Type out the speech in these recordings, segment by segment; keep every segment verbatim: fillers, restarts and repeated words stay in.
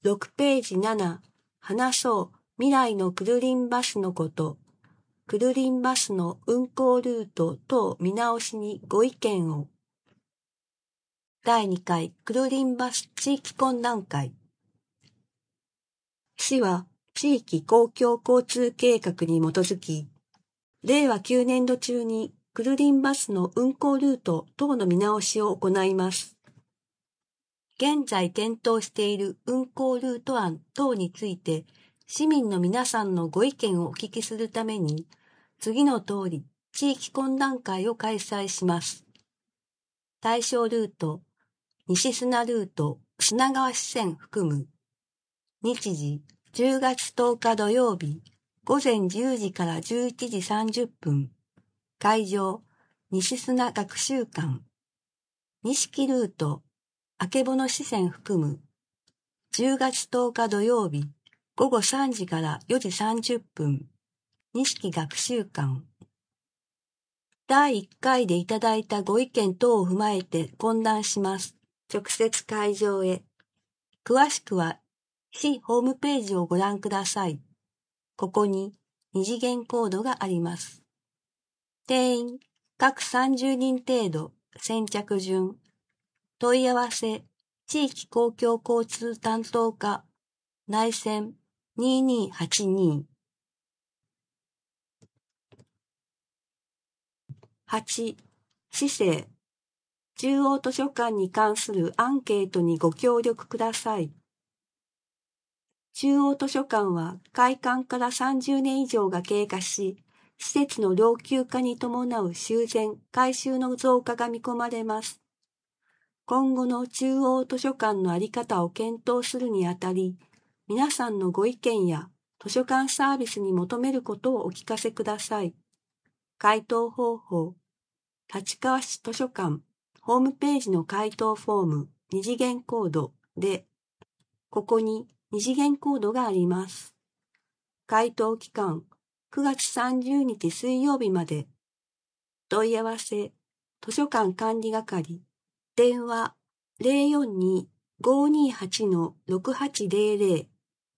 ろくページなな、話そう未来のクルリンバスのこと。クルリンバスの運行ルート等見直しにご意見を。だいにかいクルリンバス地域懇談会。市は地域公共交通計画に基づき、れいわきゅうねんど中にクルリンバスの運行ルート等の見直しを行います。現在検討している運行ルート案等について、市民の皆さんのご意見をお聞きするために、次の通り地域懇談会を開催します。対象ルート、西砂ルート、砂川支線含む。日時、じゅうがつとおか土曜日、ごぜんじゅうじからじゅういちじさんじゅっぷん。会場、西砂学習館。錦ルート、あけぼの支線含む。じゅうがつとおか土曜日、ごごさんじからよじさんじゅっぷん。錦学習館。だいいっかいでいただいたご意見等を踏まえて懇談します。直接会場へ。詳しくは、市ホームページをご覧ください。ここに二次元コードがあります。定員、各さんじゅうにん程度、先着順。問い合わせ、地域公共交通担当課、内線にーにーはちにー。はち、市政、中央図書館に関するアンケートにご協力ください。中央図書館は開館からさんじゅうねん以上が経過し、施設の老朽化に伴う修繕・改修の増加が見込まれます。今後の中央図書館の在り方を検討するにあたり、皆さんのご意見や図書館サービスに求めることをお聞かせください。回答方法、立川市図書館ホームページの回答フォーム二次元コードで、ここに二次元コードがあります。回答期間くがつさんじゅうにち水曜日まで。問い合わせ図書館管理係電話 ゼロよんにーごーにーはちのろくはちゼロゼロ。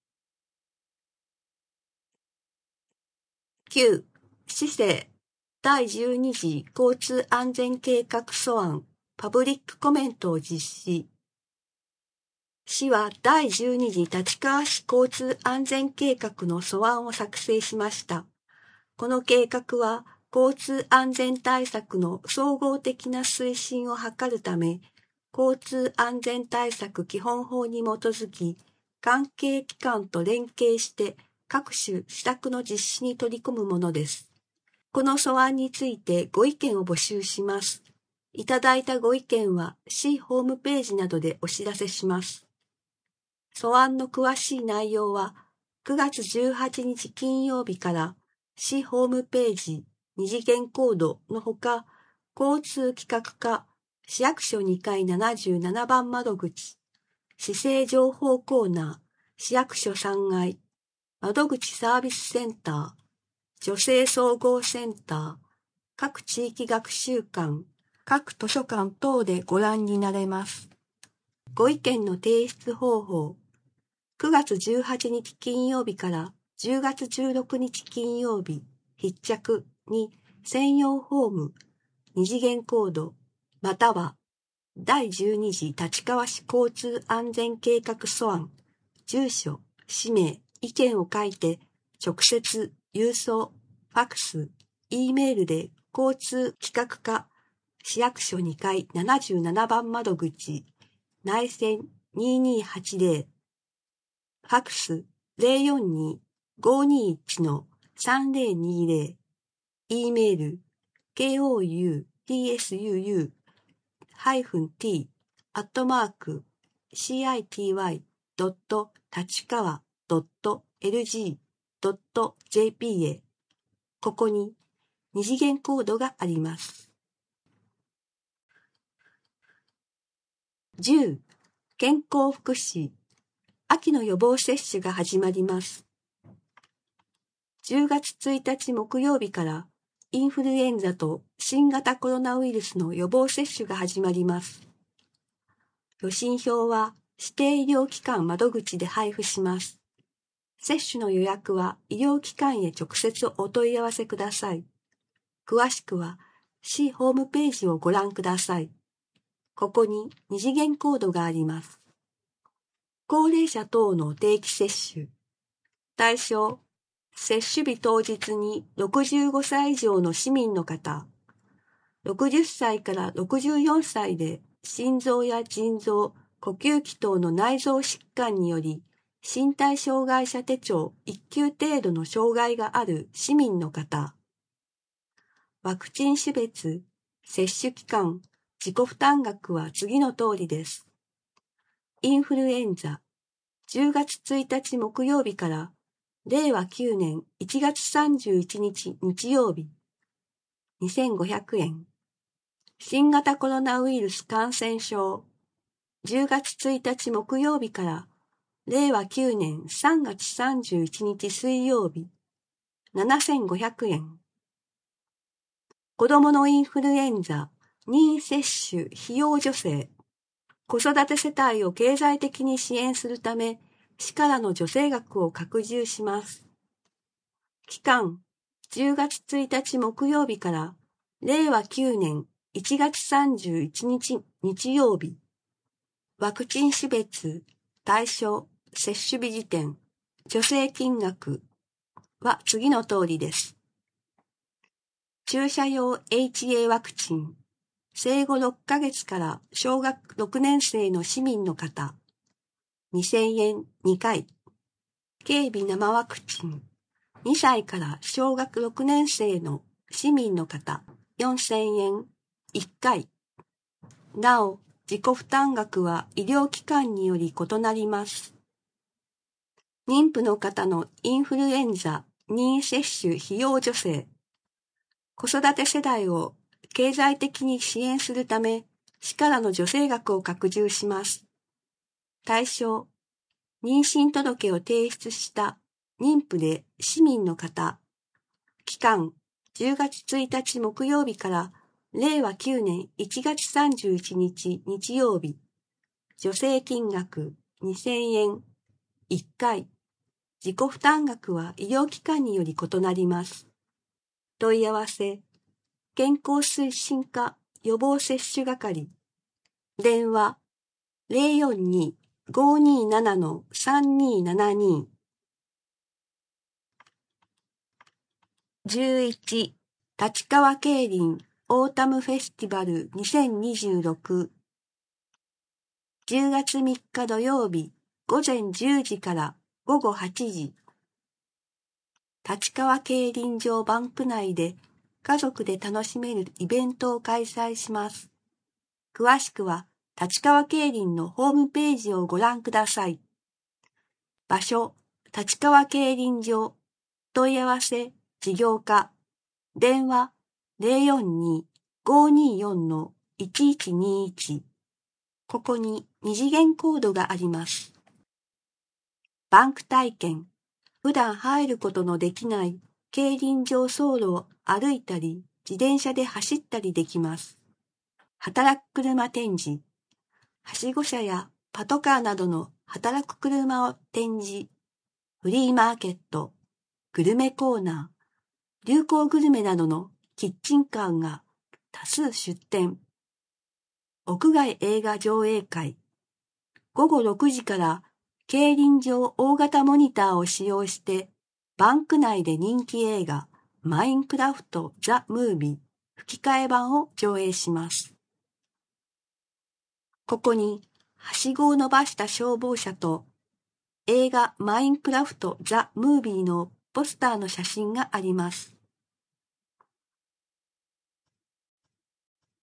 きゅう. 市政だいじゅうに次交通安全計画素案パブリックコメントを実施。市はだいじゅうに次立川市交通安全計画の素案を作成しました。この計画は交通安全対策の総合的な推進を図るため、交通安全対策基本法に基づき、関係機関と連携して各種施策の実施に取り組むものです。この素案についてご意見を募集します。いただいたご意見は市ホームページなどでお知らせします。素案の詳しい内容はくがつじゅうはちにち金曜日から市ホームページ二次元コードのほか、交通企画課市役所にかいななじゅうななばん窓口、市政情報コーナー市役所さんがい、窓口サービスセンター、女性総合センター、各地域学習館、各図書館等でご覧になれます。ご意見の提出方法、くがつじゅうはちにち金曜日からじゅうがつじゅうろくにち金曜日、必着に専用フォーム、二次元コード、またはだいじゅうに次立川市交通安全計画素案、住所、氏名、意見を書いて、直接、郵送、ファクス、Eメールで交通企画課、市役所にかいななじゅうななばん窓口、内線にーにーはちゼロ、ファクスゼロよんにーごーにーいちのさんぜろにーぜろ、E メール ケーオーユーティーエスユーユー ハイフン t アットマーク シーアイティーワイ ドット 立川 ドット エルジー ドット ジェーピー へ。ここに二次元コードがあります。じゅう. 健康福祉秋の予防接種が始まります。じゅうがつついたち木曜日からインフルエンザと新型コロナウイルスの予防接種が始まります。予診票は指定医療機関窓口で配布します。接種の予約は医療機関へ直接お問い合わせください。詳しくは市ホームページをご覧ください。ここに二次元コードがあります。高齢者等の定期接種。対象、接種日当日にろくじゅうごさい以上の市民の方、ろくじゅっさいからろくじゅうよんさいで心臓や腎臓、呼吸器等の内臓疾患により身体障害者手帳いっ級程度の障害がある市民の方。ワクチン種別、接種期間、自己負担額は次の通りです。インフルエンザ、じゅうがつついたち木曜日かられいわきゅうねんいちがつさんじゅういちにち日曜日、にせんごひゃくえん。新型コロナウイルス感染症、じゅうがつついたち木曜日かられいわきゅうねんさんがつさんじゅういちにち水曜日、ななせんごひゃくえん。子供のインフルエンザ、任意接種費用助成、子育て世帯を経済的に支援するため、市からの助成額を拡充します。期間、じゅうがつついたち木曜日かられいわきゅうねんいちがつさんじゅういちにち日曜日。ワクチン種別、対象、接種日時点、助成金額は次の通りです。注射用 エイチエー ワクチン、生後ろっかげつから小学ろくねん生の市民の方、にせんえんにかい。経鼻生ワクチン、にさいから小学ろくねん生の市民の方、よんせんえんいっかい。なお、自己負担額は医療機関により異なります。妊婦の方のインフルエンザ、任意接種費用助成。子育て世代を経済的に支援するため、市からの助成額を拡充します。対象、妊娠届を提出した妊婦で市民の方。期間、じゅうがつついたち木曜日かられいわきゅうねんいちがつさんじゅういちにち日曜日。助成金額にせんえんいっかい。自己負担額は医療機関により異なります。問い合わせ、健康推進課予防接種係。電話 ゼロよんに ごーにーなな さんにーななに。じゅういち立川競輪オータムフェスティバルにせんにじゅうろく。じゅうがつみっか土曜日午前じゅうじから午後はちじ。立川競輪場バンク内で家族で楽しめるイベントを開催します。詳しくは立川競輪のホームページをご覧ください。場所、立川競輪場。問い合わせ、事業課。電話 ゼロよんに ごーにーよん いちいちにいち。ここに二次元コードがあります。バンク体験。普段入ることのできない競輪場走路を歩いたり、自転車で走ったりできます。働く車展示。はしご車やパトカーなどの働く車を展示。フリーマーケット。グルメコーナー。流行グルメなどのキッチンカーが多数出店。屋外映画上映会。ごごろくじから競輪場大型モニターを使用して、バンク内で人気映画、マインクラフト・ザ・ムービー吹き替え版を上映します。ここに、はしごを伸ばした消防車と、映画マインクラフト・ザ・ムービーのポスターの写真があります。